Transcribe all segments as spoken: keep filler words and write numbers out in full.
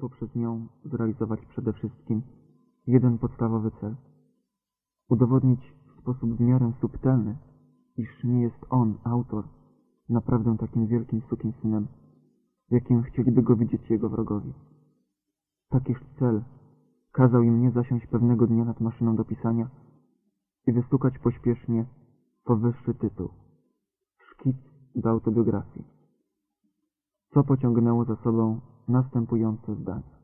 poprzez nią zrealizować przede wszystkim jeden podstawowy cel. Udowodnić w sposób w miarę subtelny, iż nie jest on, autor, naprawdę takim wielkim sukinsynem, jakim chcieliby go widzieć jego wrogowie. Takiż cel kazał im mnie zasiąść pewnego dnia nad maszyną do pisania i wystukać pośpiesznie powyższy tytuł – Szkic do autobiografii, co pociągnęło za sobą następujące zdania.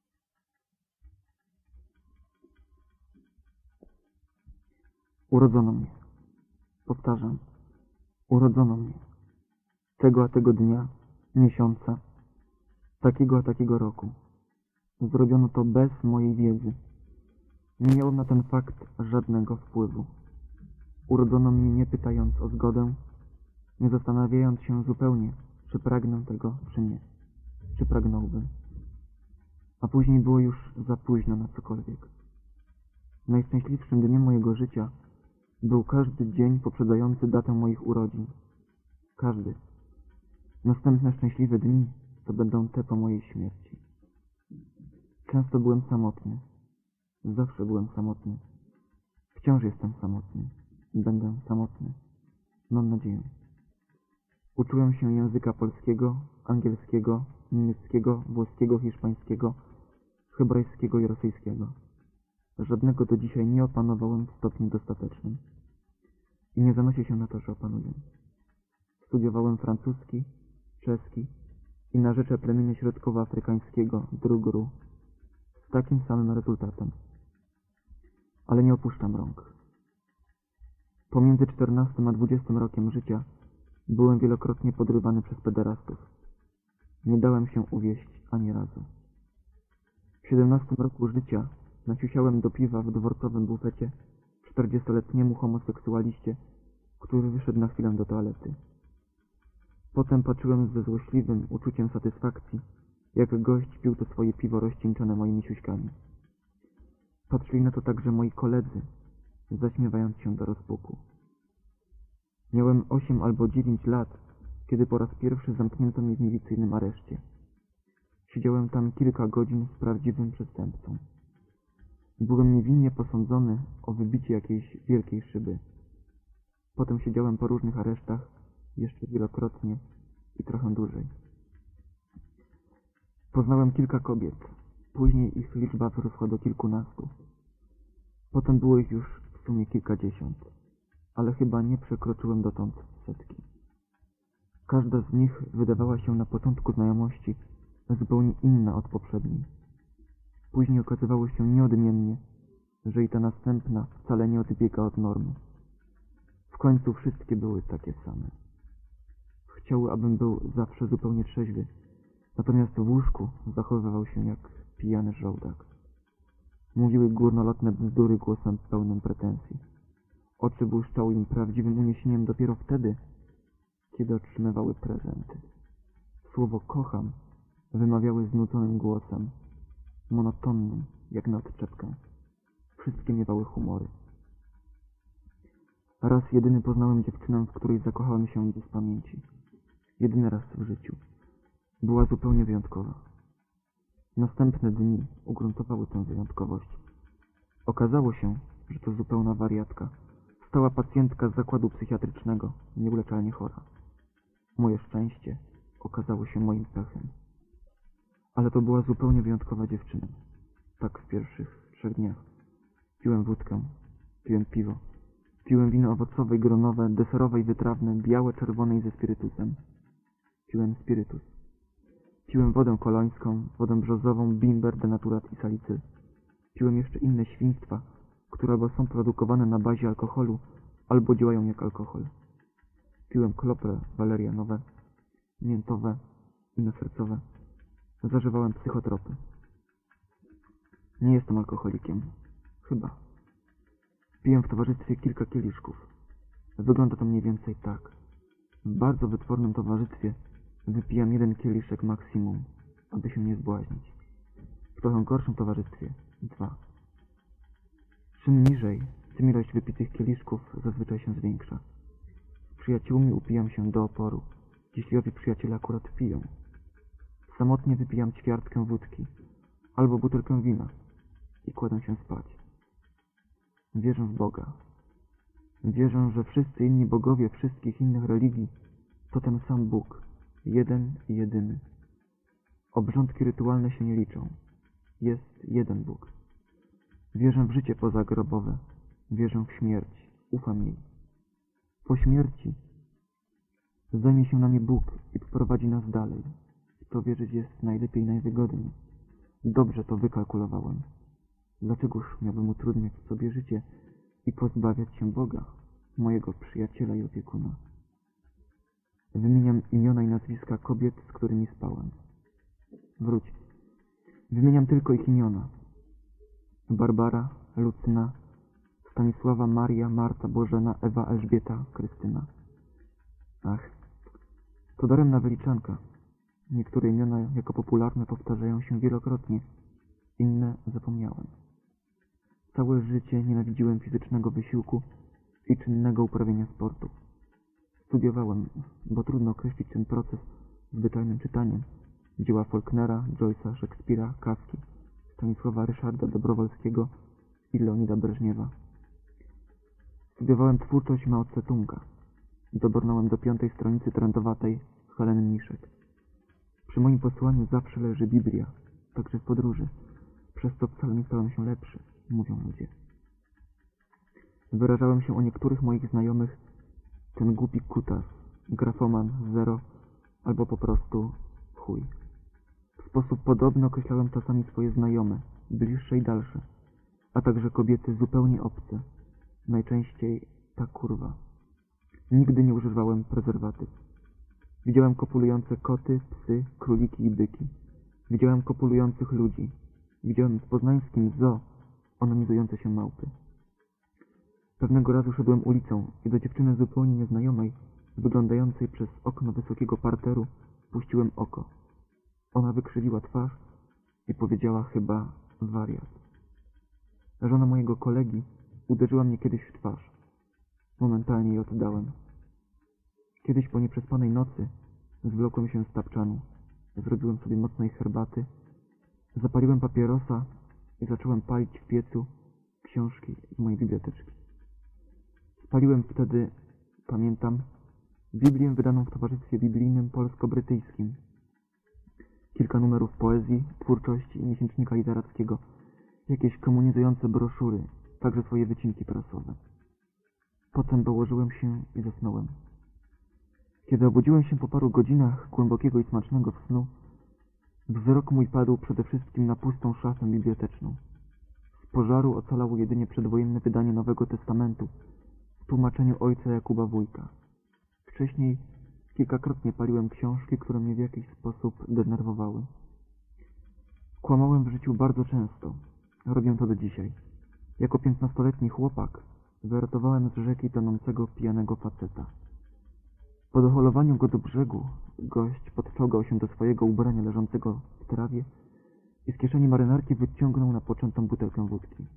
Urodzono mnie. Powtarzam, urodzono mnie. Tego a tego dnia, miesiąca, takiego a takiego roku. Zrobiono to bez mojej wiedzy. Nie miałem na ten fakt żadnego wpływu. Urodzono mnie nie pytając o zgodę, nie zastanawiając się zupełnie, czy pragnę tego, czy nie, czy pragnąłbym. A później było już za późno na cokolwiek. Najszczęśliwszym dniem mojego życia był każdy dzień poprzedzający datę moich urodzin. Każdy. Następne szczęśliwe dni to będą te po mojej śmierci. Często byłem samotny. Zawsze byłem samotny. Wciąż jestem samotny. Będę samotny. Mam nadzieję. Uczyłem się języka polskiego, angielskiego, niemieckiego, włoskiego, hiszpańskiego, hebrajskiego i rosyjskiego. Żadnego do dzisiaj nie opanowałem w stopniu dostatecznym. I nie zanosi się na to, że opanuję. Studiowałem francuski, czeski i na rzecze plemienia środkowoafrykańskiego drugru z takim samym rezultatem. Ale nie opuszczam rąk. Pomiędzy czternastym a dwudziestym rokiem życia byłem wielokrotnie podrywany przez pederastów. Nie dałem się uwieść ani razu. W siedemnastym roku życia naciusiałem do piwa w dworcowym bufecie czterdziestoletniemu homoseksualiście, który wyszedł na chwilę do toalety. Potem patrzyłem ze złośliwym uczuciem satysfakcji, jak gość pił to swoje piwo rozcieńczone moimi siuśkami. Patrzyli na to także moi koledzy, zaśmiewając się do rozpuku. Miałem osiem albo dziewięć lat, kiedy po raz pierwszy zamknięto mnie w milicyjnym areszcie. Siedziałem tam kilka godzin z prawdziwym przestępcą. Byłem niewinnie posądzony o wybicie jakiejś wielkiej szyby. Potem siedziałem po różnych aresztach, jeszcze wielokrotnie i trochę dłużej. Poznałem kilka kobiet. Później ich liczba wyrosła do kilkunastu. Potem było ich już w sumie kilkadziesiąt, ale chyba nie przekroczyłem dotąd setki. Każda z nich wydawała się na początku znajomości zupełnie inna od poprzedniej. Później okazywało się nieodmiennie, że i ta następna wcale nie odbiega od normy. W końcu wszystkie były takie same. Chciały, abym był zawsze zupełnie trzeźwy, natomiast w łóżku zachowywał się jak pijany żołdak. Mówiły górnolotne bzdury głosem pełnym pretensji. Oczy błyszczały im prawdziwym uniesieniem dopiero wtedy, kiedy otrzymywały prezenty. Słowo kocham wymawiały znudzonym głosem, monotonnym jak na odczepkę. Wszystkie miewały humory. Raz jedyny poznałem dziewczynę, w której zakochałem się bez pamięci. Jedyny raz w życiu. Była zupełnie wyjątkowa. Następne dni ugruntowały tę wyjątkowość. Okazało się, że to zupełna wariatka. Stała pacjentka z zakładu psychiatrycznego, nieuleczalnie chora. Moje szczęście okazało się moim pechem. Ale to była zupełnie wyjątkowa dziewczyna. Tak w pierwszych trzech dniach. Piłem wódkę, piłem piwo, piłem wino owocowe i gronowe, deserowe i wytrawne, białe, czerwone i ze spirytusem. Piłem spirytus. Piłem wodę kolońską, wodę brzozową, bimber, denaturat i salicyl. Piłem jeszcze inne świństwa, które albo są produkowane na bazie alkoholu, albo działają jak alkohol. Piłem klople walerianowe, miętowe, innosercowe. Zażywałem psychotropy. Nie jestem alkoholikiem. Chyba. Piję w towarzystwie kilka kieliszków. Wygląda to mniej więcej tak. W bardzo wytwornym towarzystwie wypijam jeden kieliszek maksimum, aby się nie zbłaźnić. W trochę gorszym towarzystwie dwa. Czym niżej, tym ilość wypitych kieliszków zazwyczaj się zwiększa. Z przyjaciółmi upijam się do oporu, jeśli owi przyjaciele akurat piją. Samotnie wypijam ćwiartkę wódki, albo butelkę wina i kładę się spać. Wierzę w Boga. Wierzę, że wszyscy inni bogowie wszystkich innych religii to ten sam Bóg, jeden i jedyny. Obrządki rytualne się nie liczą. Jest jeden Bóg. Wierzę w życie pozagrobowe. Wierzę w śmierć. Ufam jej. Po śmierci zajmie się nami Bóg i poprowadzi nas dalej. W to wierzyć jest najlepiej i najwygodniej. Dobrze to wykalkulowałem. Dlaczegoż miałbym utrudniać sobie życie i pozbawiać się Boga, mojego przyjaciela i opiekuna? Wymieniam imiona i nazwiska kobiet, z którymi spałem. Wróć. Wymieniam tylko ich imiona. Barbara, Lucyna, Stanisława, Maria, Marta, Bożena, Ewa, Elżbieta, Krystyna. Ach, to daremna wyliczanka. Niektóre imiona jako popularne powtarzają się wielokrotnie, inne zapomniałem. Całe życie nienawidziłem fizycznego wysiłku i czynnego uprawiania sportu. Studiowałem, bo trudno określić ten proces zwyczajnym czytaniem, dzieła Faulknera, Joyce'a, Szekspira, Kafki, Stanisława Ryszarda Dobrowolskiego i Leonida Breżniewa. Studiowałem twórczość Mao Tse-tunga. Dobrnąłem do piątej stronicy trendowatej Heleny Miszek. Przy moim posłaniu zawsze leży Biblia, także w podróży. Przez to wcale nie stałem się lepszy, mówią ludzie. Wyrażałem się o niektórych moich znajomych ten głupi kutas, grafoman, zero, albo po prostu chuj. W sposób podobny określałem czasami swoje znajome, bliższe i dalsze, a także kobiety zupełnie obce, najczęściej ta kurwa. Nigdy nie używałem prezerwatyw. Widziałem kopulujące koty, psy, króliki i byki. Widziałem kopulujących ludzi. Widziałem w poznańskim zoo onanizujące się małpy. Pewnego razu szedłem ulicą i do dziewczyny zupełnie nieznajomej, wyglądającej przez okno wysokiego parteru, puściłem oko. Ona wykrzywiła twarz i powiedziała chyba wariat. Żona mojego kolegi uderzyła mnie kiedyś w twarz. Momentalnie jej oddałem. Kiedyś po nieprzespanej nocy zwlokłem się z tapczanu, zrobiłem sobie mocnej herbaty, zapaliłem papierosa i zacząłem palić w piecu książki z mojej biblioteczki. Spaliłem wtedy, pamiętam, Biblię wydaną w Towarzystwie Biblijnym Polsko-Brytyjskim, kilka numerów poezji, twórczości i miesięcznika literackiego, jakieś komunizujące broszury, także swoje wycinki prasowe. Potem dołożyłem się i zasnąłem. Kiedy obudziłem się po paru godzinach głębokiego i smacznego snu, wzrok mój padł przede wszystkim na pustą szafę biblioteczną. Z pożaru ocalało jedynie przedwojenne wydanie Nowego Testamentu w tłumaczeniu ojca Jakuba Wójka. Wcześniej kilkakrotnie paliłem książki, które mnie w jakiś sposób denerwowały. Kłamałem w życiu bardzo często. Robię to do dzisiaj. Jako piętnastoletni chłopak wyratowałem z rzeki tonącego pijanego faceta. Po doholowaniu go do brzegu gość podczołgał się do swojego ubrania leżącego w trawie i z kieszeni marynarki wyciągnął napoczętą butelkę wódki.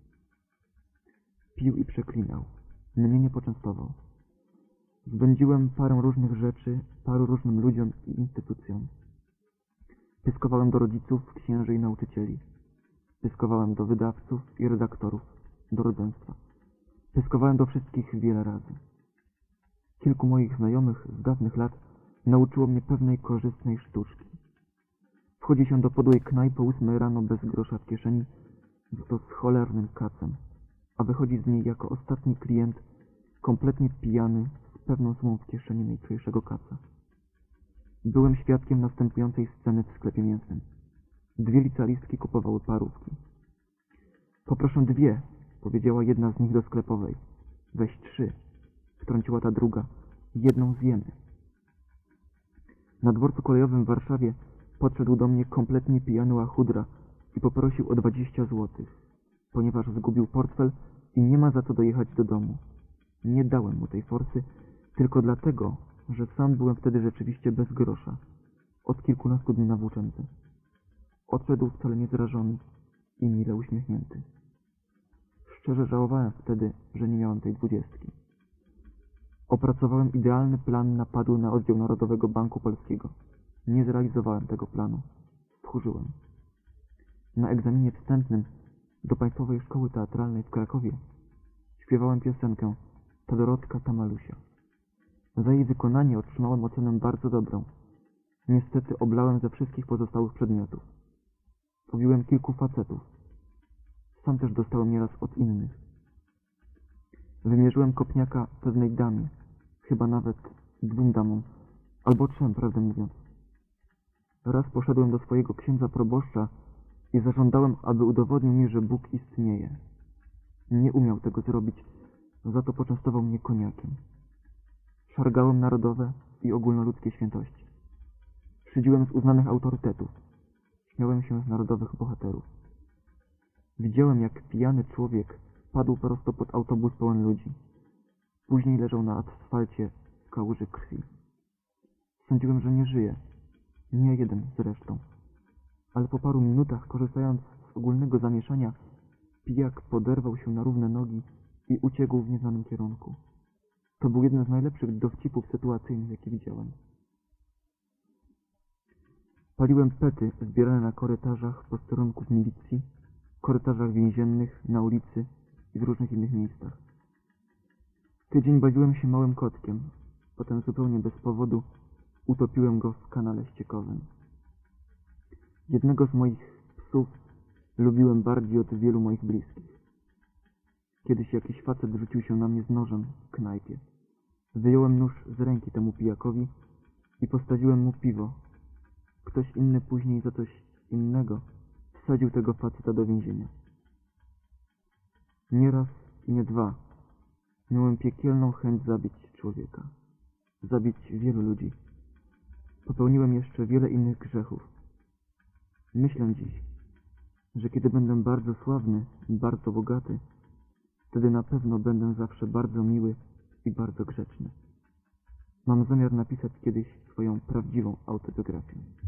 Pił i przeklinał. Mnie nie poczęstował. Zbędziłem parę różnych rzeczy, paru różnym ludziom i instytucjom. Pyskowałem do rodziców, księży i nauczycieli. Pyskowałem do wydawców i redaktorów, do rodzeństwa. Pyskowałem do wszystkich wiele razy. Kilku moich znajomych z dawnych lat nauczyło mnie pewnej korzystnej sztuczki. Wchodzi się do podłej knajpy o ósmej rano bez grosza w kieszeni, to z cholernym kacem, a wychodzi z niej jako ostatni klient, kompletnie pijany, z pewną sumą w kieszeni najczulejszego kaca. Byłem świadkiem następującej sceny w sklepie mięsnym. Dwie licealistki kupowały parówki. Poproszę dwie, powiedziała jedna z nich do sklepowej. Weź trzy, wtrąciła ta druga. Jedną zjemy. Na dworcu kolejowym w Warszawie podszedł do mnie kompletnie pijany łachudra i poprosił o dwadzieścia złotych, ponieważ zgubił portfel i nie ma za co dojechać do domu. Nie dałem mu tej forsy, tylko dlatego, że sam byłem wtedy rzeczywiście bez grosza, od kilkunastu dni na włóczędze. Odszedł wcale nie zrażony i mile uśmiechnięty. Szczerze żałowałem wtedy, że nie miałem tej dwudziestki. Opracowałem idealny plan napadu na oddział Narodowego Banku Polskiego. Nie zrealizowałem tego planu. Stchórzyłem. Na egzaminie wstępnym do Państwowej Szkoły Teatralnej w Krakowie śpiewałem piosenkę Ta Dorotka, ta Malusia. Za jej wykonanie otrzymałem ocenę bardzo dobrą. Niestety oblałem ze wszystkich pozostałych przedmiotów. Pobiłem kilku facetów. Sam też dostałem nieraz od innych. Wymierzyłem kopniaka pewnej damie, chyba nawet dwóm damom, albo trzem, prawdę mówiąc. Raz poszedłem do swojego księdza proboszcza i zażądałem, aby udowodnił mi, że Bóg istnieje. Nie umiał tego zrobić, za to poczęstował mnie koniakiem. Szargałem narodowe i ogólnoludzkie świętości. Szydziłem z uznanych autorytetów. Śmiałem się z narodowych bohaterów. Widziałem, jak pijany człowiek padł prosto pod autobus pełen ludzi. Później leżał na asfalcie w kałuży krwi. Sądziłem, że nie żyje. Nie jeden zresztą. Ale po paru minutach, korzystając z ogólnego zamieszania, pijak poderwał się na równe nogi i uciekł w nieznanym kierunku. To był jeden z najlepszych dowcipów sytuacyjnych, jakie widziałem. Paliłem pety zbierane na korytarzach posterunków milicji, korytarzach więziennych, na ulicy i w różnych innych miejscach. Tydzień bawiłem się małym kotkiem, potem zupełnie bez powodu utopiłem go w kanale ściekowym. Jednego z moich psów lubiłem bardziej od wielu moich bliskich. Kiedyś jakiś facet rzucił się na mnie z nożem w knajpie. Wyjąłem nóż z ręki temu pijakowi i postawiłem mu piwo. Ktoś inny później za coś innego wsadził tego faceta do więzienia. Nie raz i nie dwa miałem piekielną chęć zabić człowieka. Zabić wielu ludzi. Popełniłem jeszcze wiele innych grzechów. Myślę dziś, że kiedy będę bardzo sławny i bardzo bogaty, wtedy na pewno będę zawsze bardzo miły i bardzo grzeczny. Mam zamiar napisać kiedyś swoją prawdziwą autobiografię.